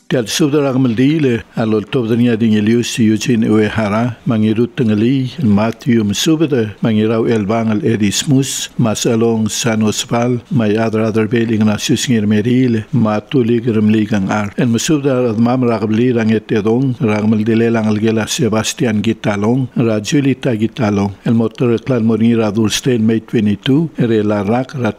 Tial subda ragmaldile alol tobdania dingelius Eugene Uehara mangirut tengali Matthew Msubda mangirau elbangal edismus masalong sanospal may other bel Ignatius ngirmeril matulig remligang ar en Msubda mam ragmali rangetedong ragmaldile langalgela Sebastian Gitalong Rajulita Gitalong el motor clan monira dulstein May 22 relarak ra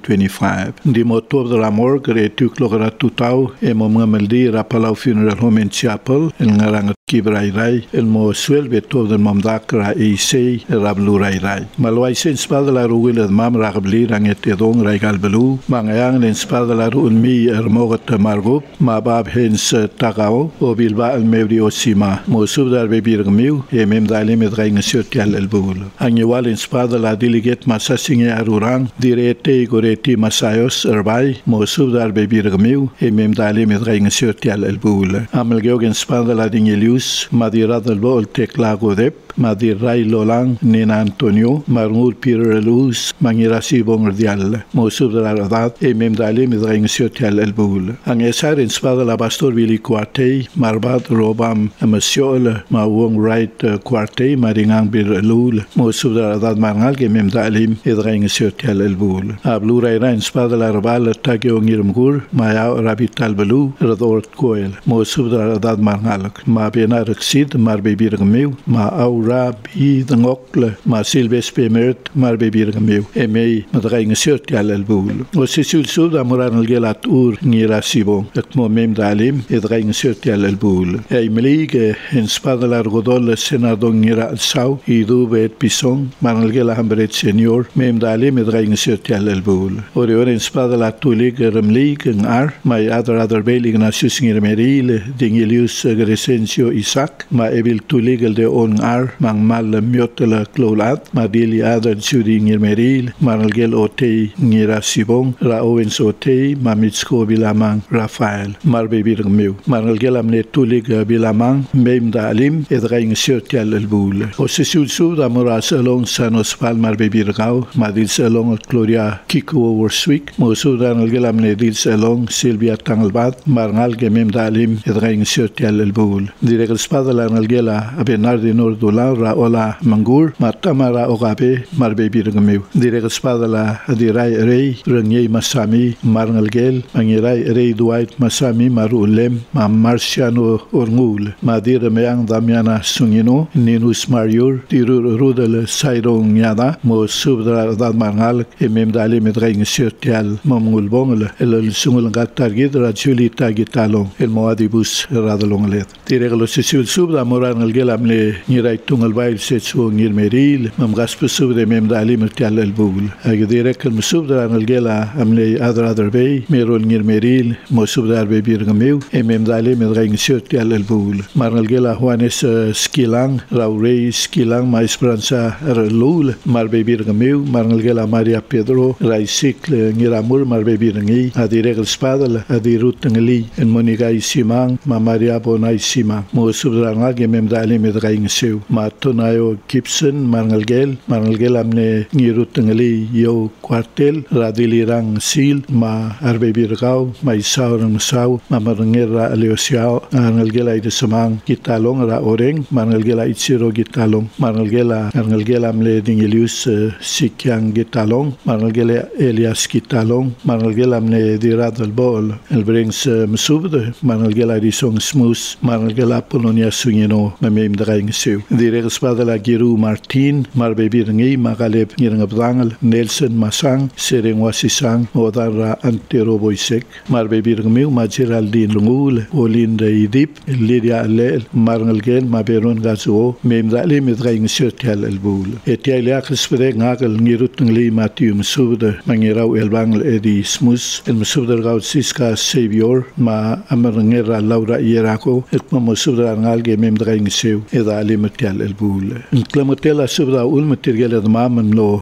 2025 di motor de la mort gretu clogra tutau emomngameldi Palau Funeral Home and Chapel el ngarang Kibrairai el mo suelbe todo del mamdakra eisei rablurai malwai sen spada la ruil mam ragbli rangetedong raigal belu mangayang len spada la ruil mi ermogat margop ma bab hens tagao o bilba el mevri osima mo subdar bebirgmiu emem dale med raingesyotial el bul angiwal en spada la delegate masasinge arurang direte goreti masayos erbai mo subdar bebirgmiu emem dale med raingesyotial el bul amel geogen spada la dingelius Madira del Bol Teclago Dep Madir Rai Lolang Nina Antonio Marmur Pirelus Mangirasi Bongardial Mosub de la Radat Emem Dali Midraing Siotial El Bul Angesar in Spada la Bastor Vili Quartei Marbat Robam Masiol Mawong Right Quartei Maringang Birelul Mosub de la Radat Marngal Gemem Dalim Midraing Siotial El Bul Ablu Raira in Spada la Rabal Tagio Ngirmgur Maya Rabital Belu Radort Coel Mosub de la Radat Marngal Ma Bena Rexid Marbe Birgamiu Ma Aura Bi Dangokle Ma Silves Pemert Marbe Birgamiu Emei Madraing Siotial El Bul O Sisul Sud Amuran El Gelat Ur Ngira Sibo Ekmo Mem Dalim Edraing Siotial El Bul Eimelig en Spada Largodol Senadong Ngira El Sau Idu Bet Pison Manal Gela Hambret Senior Mem Dalim Edraing Siotial El Bul Orior en Spada La Tulig Remlig en Ar Mai Adar Bel Ignatius Ngirmeril Dingelius Gresencio Isaac ma evil tuligel de on ar mang mal miotela clolat ma dili adar judi ngirmeril maralgel ote ngira sibong ra owens ote ma mitsko bilamang Rafael marbe birgmew maralgel amne tulig bilamang mem dalim edraing siotial el bul o sesul sud amoras along sanos pal marbe birgau ma dil salong Gloria Kiko Worswick mo sudan algel amne dil salong Silvia Tangelbat marngal gemem dalim edraing siotial el bul direk spada la nalgela abenar de nordola ra ola mangur matamara ogabe marbe birgmew direk spada la dirai rei rengei masami marngalgel mangirai rei Dwight masami marulem ma marciano orngul madir meang damiana sungino ninus mariur tirur rudel sairong yada mo subdra dad marngal emem dali medreing siotial mamul bongel el sungul gatargid rajulita gitalong el moadibus radalonglet direk lo sisul subda moran el gelam le nirai tungal bail setsu ngirmeril mam gasp subde mem dali mertial el bul agdirek el subda el gela amle adradar bay merol ngirmeril mo subda be birgmew mem dali medreing siotial el bul marnal gela Juanes Skilang Raurei Skilang ma Esperanza Erlul marbe birgmew marnal gela Maria Pedro Raisikle ngiramur marbe birngi adirek el spadal adirut ngli en moniga isimang ma Maria Bonai simang mo subdrangal gemem dali medreing seu ma tonayo Gibson marnalgel amne ngirut ngli yo quartel radilirang sil ma arbe birgau ma isaurang sau ma marngera aleosiao marnalgela ide samang gitalong ra oreng marnalgela ichiro gitalong marnalgela amle dingelius sikyang gitalong marnalgela Elias gitalong marnalgela amne diradal bol el brings msubde marnalgela disong smus marnalgela Polonia sungino mem draing seu direk spada la Giru Martin marbe birngi magaleb ngirngabdangal Nelson Masang sereng wasisang odara antero boisek marbe birgmi ma Geraldine Lungul Olinda Idip Lydia Lel marngalgen maberon gazo mem dali medreing siotial el bul etialia khspreg ngagal ngirut ngli Matthew Msubde mangirau elbangal edi smus el Msubde gaut siska savior ma amarngera Laura Yerako ekma Msubde ngalge mem draing seu eda ali metial el bul inclamotela subda ul material de mamam lo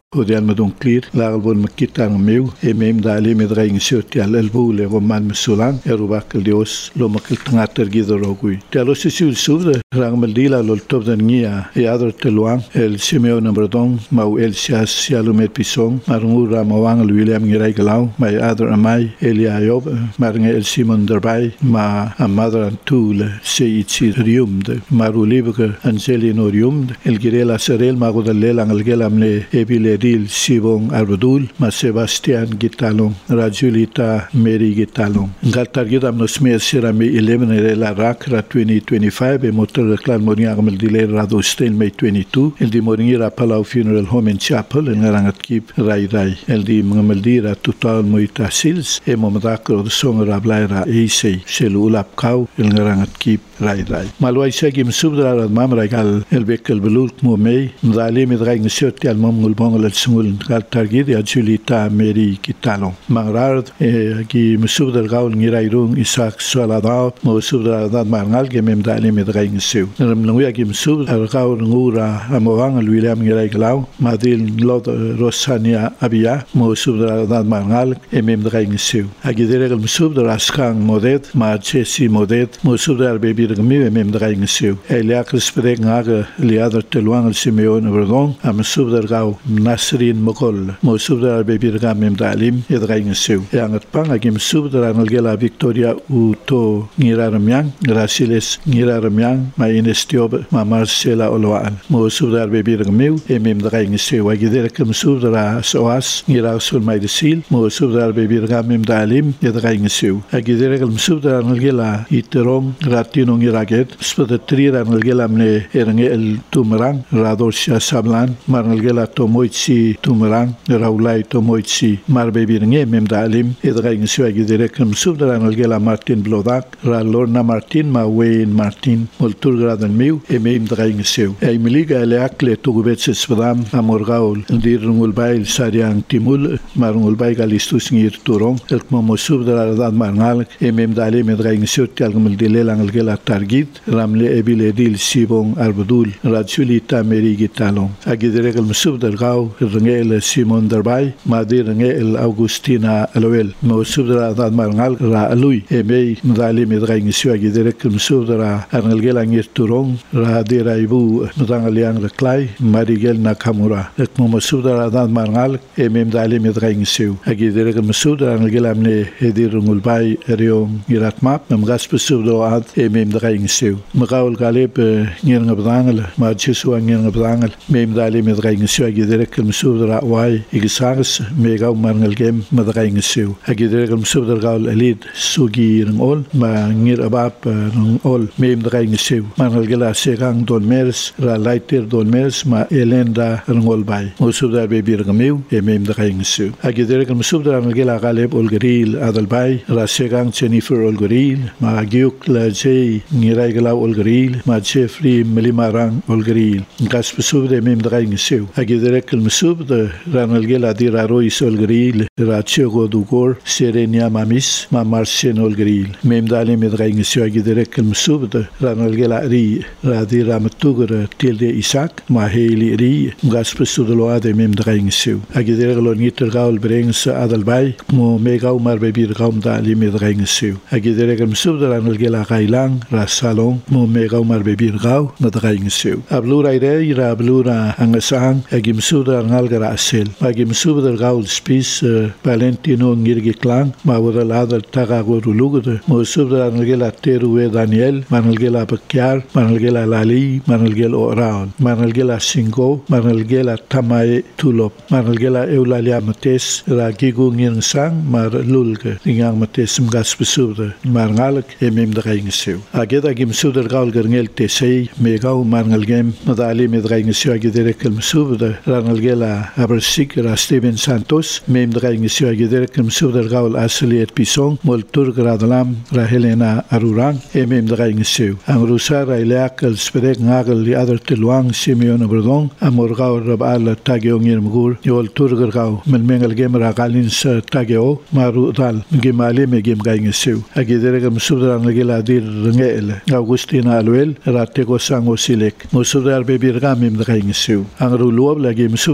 وديال مدون كلير لاغل بون مكيتان ميو ميم دالي مدغاين سيوتي على البول رومان مسولان اروباك اليوس لو مكل تناتر جيدو روغوي تالو سيسيو السود رغم الديلا لو التوب دنيا يادر تلوان السيميو نمبردون ماو السياس سيالو ميد بيسون مرمور راموان الويليام نيراي غلاو ما يادر اماي اليا يوب مرنغ السيمون درباي ما امادر انتول سيتسي ريومد مارو ليبك انزيلينو ريومد الجريلا سريل ماغو دليل انجلجيلا ملي ابيلي Dil Sibong Arbadul, ma Sebastian Gitalon, Rajulita Mary Gitalon. Galtargida Nosmer Sirami 11 la Rakra 2025, e motor clan Moriangam Dile Radostain May 22, el di Moringira Palau Funeral Home and Chapel, en Rangat Kip Rai Rai, el di Mgamaldira Total Moita Sils, e Momadakro de Song Rablaira Eisei, Selulap Kau, el Rangat Kip Rai Rai. Malwai Segim Subdra Mamra Gal, el Bekel Belul Mumei, Mdali Midraing Sirti al Momul Sungul Galtargid ya Julita Mary Kitalon Mangrard ki musubdar gaul ngirairung Isaac Soladao musubdar dad mangal ke memdali medraing seu namlungya ki musubdar gaul ngura amawang William ngirai glau madil lot Rosania Abia musubdar dad mangal memdraing seu agidere musubdar askang modet ma Jesse modet musubdar bebir gmi memdraing seu eliak sprek ngag liadar telwang Simeon Verdon musubdar gaul Nasrin Mokol, Mosubdar Bebirga Memdalim, Edraing Seu, Yangat Pang, Agim Subdar Angela Victoria Uto Niraramiang, Graciles Niraramiang, Ma Inestiob, Ma Marcela Oloan, Mosubdar Bebirga Meu, Memdraing Seu, Agiderkam Subdara Soas, Nirasul Maidesil, Mosubdar Bebirga Memdalim, Edraing Seu, Agiderkam Subdar Angela Iterong, Ratino Niraget, Spadatri Angela Mne Erangel Tumarang, Radosha Sablan, Marangela Tomoitsi Tumarang, Raulai Tomoitsi, Marbebirnge, Memdalim, Edraing Suagi Direkam Subdaran Algela Martin Blodak, Ralorna Martin, Ma Wayne Martin, Molturgradan Miu, Emem Draing Seu. Emiliga Leakle Tugubets Svedam, Amorgaul, Dirungul Bail Sariang Timul, Marungul Bail Galistus Nir Turong, El Momo Subdaran Marnal, Emem Dalim Edraing Seu, Tialgumul Dilelang Algela Targit, Ramle Ebile Dil Sibong Arbadul, Rajulita Meri Gitalong. Agiderekal Subdargau, Rangel Simon Darbai, Madir Rangel Augustina Aloel, Mosubdara Dad Marngal Ra Alui, Emei Mdali Medraing Suagi Direct Msubdara Arnalgela Ngir Turong, Ra Diraibu Mdangaliang Raklai, Marigel Nakamura, Ekmosubdara Dad Marngal, Emem Dali Medraing Su, Agi Direct Msubdara Arnalgela Mne Edirungulbai Eriong Giratmap, Namgaspusubdo Ad, Emem Draing Su, Magaul Galeb Nirngabdangal, Marchisua Nirngabdangal, Mem Dali Medraing Suagi Direct Msubdara Wai, Igisagas, Megau Marngalgem, Madraing Su, Agidirek Msubdara Elid, Sugi Rangol, Ma Ngir Abap Rangol, Mem Draing Su, Marngalgela Segang Don Mers, Ra Laiter Don Mers, Ma Elenda Rangol Bai, Msubdara Bebir Gamiu, Mem Draing Su, Agidirek Msubdara Ngalgela Galeb Olgaril Adalbai, Ra Segang Jennifer Olgaril, Ma Giuk La J, Ngiraigala Olgaril, Ma Jeffrey Melimarang Olgaril, Gaspusubde Mem Draing Su, Agidirek Msubda Ranalgela Dira Rois Olgaril, Ra Chego Dugor, Serenia Mamis, Ma Marcien Olgaril, Mem Dali Medraing Su, Agidirek Msubda Ranalgela Ri, Ra Dira Matugra Tilde Isaac, Ma Heili Ri, Gaspusudaloade Mem Draing Su, Agidirek Loniter Gaul Brengs Adalbai, Mo Megau Marbebir Gaum Dali Medraing Su, Agidirek Msubda Ranalgela Gailang, Ra Salong, Mo Megau Marbebir Gau, Nadraing Su, Ablura Ire, Ra Ablura Angasang, Agimsubda Ngalgara Asel, Agimsubda Gaul Spis, Valentino Ngirgi Klang, Mawadalada Tagagurulugud, Mosubda Ngalgela Terue Daniel, Manalgela Bakyar, Manalgela Lali, Manalgela Oraon, Manalgela Singo, Manalgela Tamae Tulop, Manalgela Eulalia Mates, Ragigu Ngirng Sang, Mar Lulga, Ringang Mates Mgaspusubda, Marngalak, Emem Draing Su. Ageda Gimsubda Gaul Garngel Tesei, Megau Marngalgem, Madali Medraing Su, Agiderek Msubda, Ranalgela Abersik, Ra Steven Santos, Mem Draing Su, Agiderek Msubda Gaul Asli et Pisong, Moltur Gradlam, Ra Helena Arurang, Emem Draing Su. Angrusa Ra Ileak, El Sperek Nagel, Li Adar Teluang, Simeon Aberdong, Amorgau Rabal Tageo Ngirmgur, Yol Turgau, Melmengal Gem Ragalins Tageo, Maru Dal, Gimali Megim Gaing Su. Agiderek Msubda Ranalgela Dir Rangel, Augustina Aluel, Ra Tego Sango Silek, Mosubda Bebirga Mem Draing Su. Angru Luab Lagi Msubda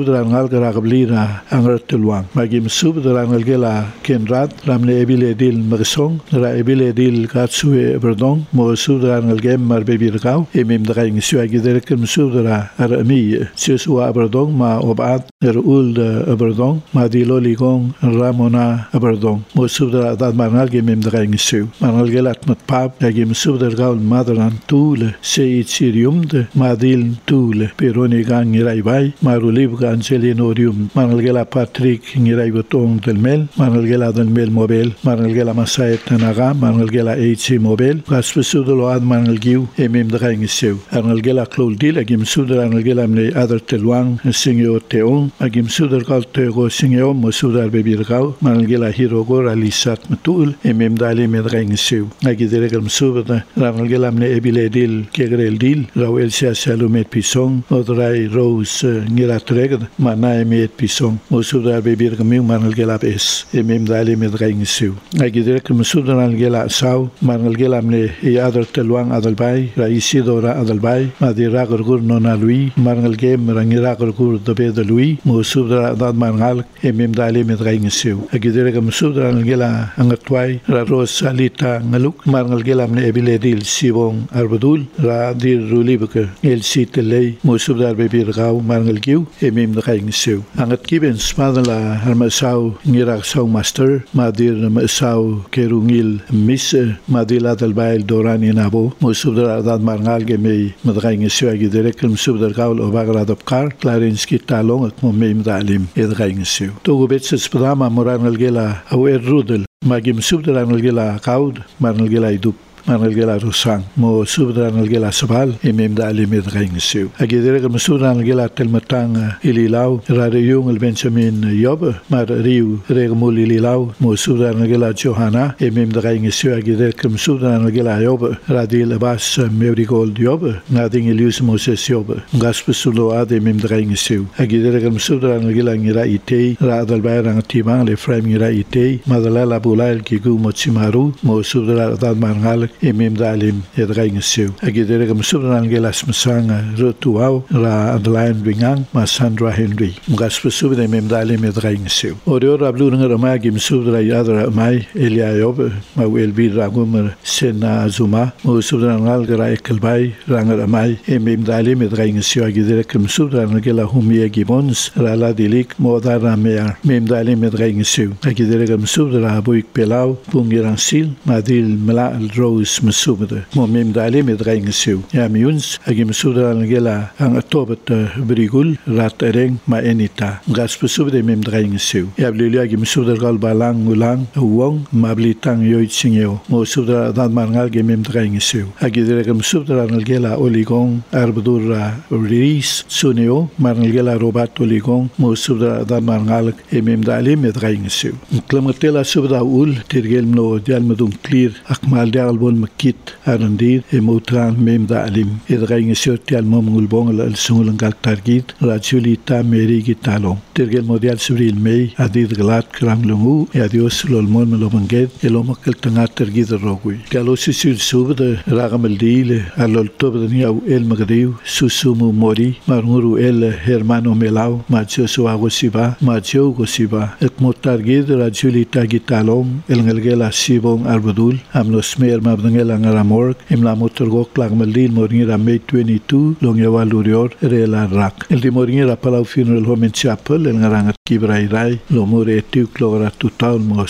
subdra ngal garagablira angartelwang magim subdra ngal gela kenrat ramle ebile dil magsong ra ebile dil katsue berdong mo subdra ngal gem marbe birgau emim draing sua giderkem subdra arami sesua berdong ma obat ul berdong ma diloli gong ramona berdong mo subdra dad marnal gemim draing su marnal gelat mat pap gem subdra gaul madran tule seit sirium de madil tule peroni gang iraibai marulib gancelinorium marnal gela Patrick ngirai botong del mel marnal gela del mel mobile marnal gela masait tanaga marnal gela HC mobile kaspesudo ad marnal giu emim draing su marnal gela klol dil gem subdra marnal gela mle adar telwang singyo teong agim sudar kal tego singyo mo sudar bebirgau marnal gela hirogo alisat matul emim dali medraing su agidere gam subda marnal gela mle ebile dil kegrel dil rawel sia salumet pisong odrai rose ngiratreg mana emet pisong mo sudar bebirgam marnal gela bes emim dali medraing su agidere gam sudar marnal gela sau marnal gela mle adar telwang adalbai raisidora adalbai madira gurgur nona lui marnal gem rangira gurgur dobe de lui mo subdra dad marngal emim dali medraing su agidere gam subdra ngela angatwai ra rosalita ngaluk marngal gela mne ebile dil sibong arbadul ra dir rulibke el sitelei mo subdra bebirgau marngal giu emim draing su angat kiben smadala harmasau ngira sau master madir masau kerungil mis madila dal bail dorani nabo mo subdra dad marngal gemei medraing su agidere gam subdra gaul obagra dopkar klarinski talong mo mim dalim edraing su to betses prama moranal gela awer rudel magim subdranal gela kaud marnal gela idup marnal gela rusang mo subdranal gela sabal emim dalim edraing su agidere gam subdranal gela telmatang ililau rareyung el benjamin yob mar riu regmul ililau mo subdranal gela johana emim draing su agidere gam subdranal gela yob radil bas mevrigold yob nading elius moses yob gaspesulo ad emim draing su agidere gam subdranal gela ngira ite radal bayrang timang le frame ngira ite madala bulail kigu mochimaru mo subdra dad marngal emim dalim edraing su agidere gam subdran gelas masang rotuau ra adlain bingang ma Sandra Henry gaspesu de emim dalim edraing su orio rablu ngar ma gim subdra yadra mai eliayob ma wel bi ragum sena azuma mo subdran ngal gra ekelbai rangar mai emim dalim edraing su agidere gam subdran gela humie gibons ra la dilik modara mea mem dalim edraing su agidere gam subdra buik pelau pungiran sil madil mala rose masubde mo mem dalim edraing su ya miuns agim subdra gela ang atobet brigul rat ereng ma enita gaspesubde mem draing su ya blili agim subdra gal balang ulang wong mablitang yoit singeo mo subdra dad marngal gemem draing su agidere gam subdra gela oligong arbdura ris suneo marngal gela robat oligong mo subdra dad marngal emem dalim edraing su klamatela subda ul tirgel no dial medum clear akmal dial bon makit arandir emotran mem dalim edraing su tial momul bong al sungal targit rajulita meri gitalong tirgel modial subril mei adid glat kranglungu adios lolmon melobanget elomakal tanga targit rogui galosi sul subda ragamel dile alol tobdania el magriu susumu mori marnguru el hermano melau macho agosiba macho gosiba ekmotargid rajulita gitalong el ngelgela sibong arbadul amnosmer mabdangela ngaramorg imla motorgok lagmeldil morngira May 22 longyawalurior rela rak el dimorngira palau funeral home in chapel el ngarangat kibrairai lomure tuk logra tutal mo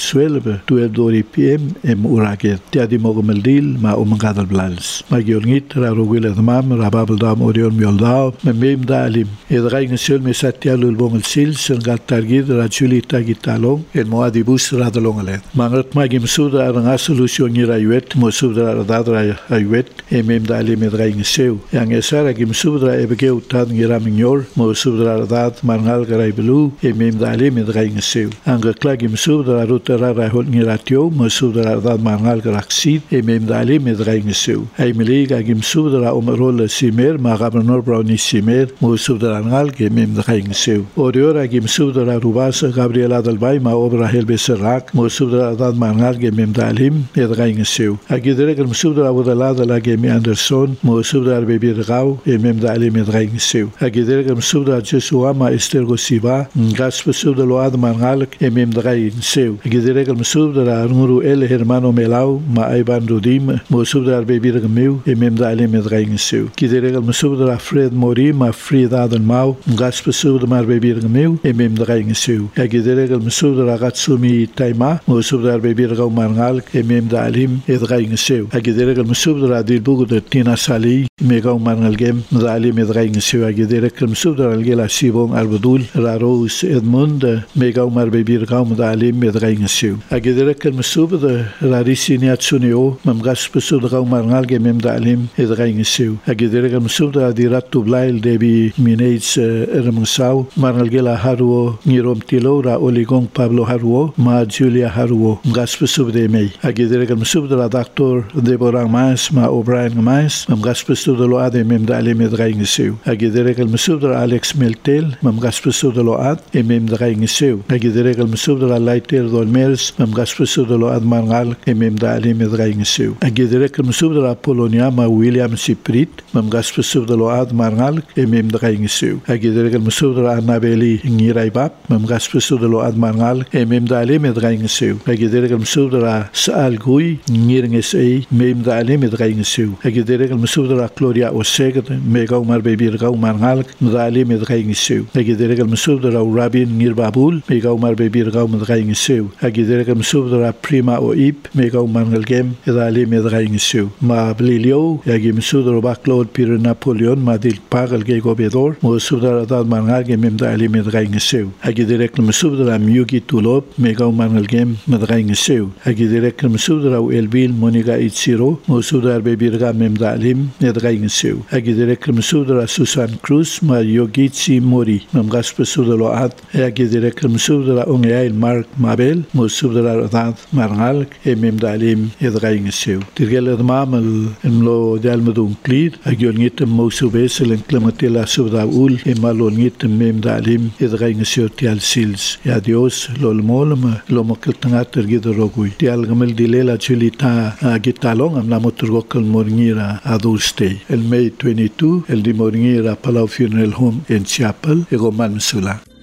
12 pm em uraget tiadi mogomeldil ma umangadal blals magiorngit rarugil admam rababel dam orion mioldaw mem dalim edraing sul mesatialul bongel sil sengal targid rajulita gitalong el moadibus radalong alet mangat magim suda aranga solution ngira yuet mo suda radadra ayuet emem dalim edraing seu yang esara gim suda ebegeu tan ngira minyor mo suda radad marngal garai belu emem dalim edraing seu anga klagim suda rutara rahol ngira tio mo suda radad marngal garaxid emem dalim edraing seu ay meliga gim suda umrol simer magabnor browni simer mo suda rangal gemem edraing seu oriora gim suda rubas gabriela dalbay ma obra helbeserak mo suda radad marngal gemem dalim edraing seu agi Agidere que mesubra abudalada la Gemi Anderson mesubra bebi rau e mem da ali medraing seu. Agidere que mesubra Jesuama Estergo Siba gas mesubra load mangalk e mem draing seu. Agidere que mesubra nguru ele hermano melau ma aiban rudim mesubra bebi meu e mem da ali medraing seu. Agidere que mesubra Fred Mori ma Fred Adan mau gas mesubra mar bebi meu e mem draing seu. Agidere que mesubra Gatsumi Taima mesubra bebi rau mangalk e mem da alim e draing seu. Agidere que mesubra dilbugo de Tina Sali megau mangalgem da alim e draing seu. Agidere que mesubra algela Sibon Arbudul Raros Edmund megau mar bebi rau da alim e draing seu. Agidere que mesubra Larissini Atsuneo mamgas mesubra rau mangalgem mem da alim e draing seu. Agidere que mesubra Dirat Tublail debi Minates Ermsau mangalgela Haruo Nirom Tilora Oligong Pablo Haruo ma Julia Haruo mamgas mesubra mei. Agidere que mesubra Dr. Deborah Mais ma O'Brien Mais mamgas mesubra lo ad mem da alim e draing seu. Agidere que mesubra Alex Meltel mamgas mesubra lo ad e mem draing seu. Agidere que mesubra Leiter Dolmers mamgas mesubra lo ad mangal e mem da alim e draing seu. Agidere que mesubra Polonia ma William Siprit mamgas mesubra lo ad mangal e mem draing seu. Agidere que mesubra Annabeli Ngiraibap mamgas mesubra lo ad mangal e mem da alim e draing seu. Agidere que mesubra Saal Gui Ngiring SA mem da alim e draing seu. Agidere que mesubra Gloria Osegd megau mar bebi rau mangal da alim e draing seu. Agidere que mesubra Rabin Nirbabul megau mar bebi rau draing seu. Agidere que mesubra Prima Oip megau mangalgem da alim e draing seu. Ma Blilio agi mesubra Claude Pierre Napoleon ma dil pagal ge gobedor mesubra dad mangalgem mem da alim e draing seu. Agidere que mesubra Myugi Tulop megau mangalgem draing seu. Agidere que mesubra Elbil Monica Itziro mesubra bebi rau mem da alim e draing seu. Agidere que mesubra Susan Cruz ma Yogitsi Mori mamgas mesubra lo ad agidere que mesubra Ongeail Mark Mabel mesubra dad mangal e mem da alim e draing seu. Tirgel mamal lo dalmedun clear agionit mosubes len clamatela subda ul e malonit mem da alim e draing seu tial sils. E adios lol molma lo makiltanga tergido rogui. Tial gamel dilela chulita gitalong am la moturgokal morngira adulste. El May 22 el di morngira Palau Funeral Home in Chapel e goman sula.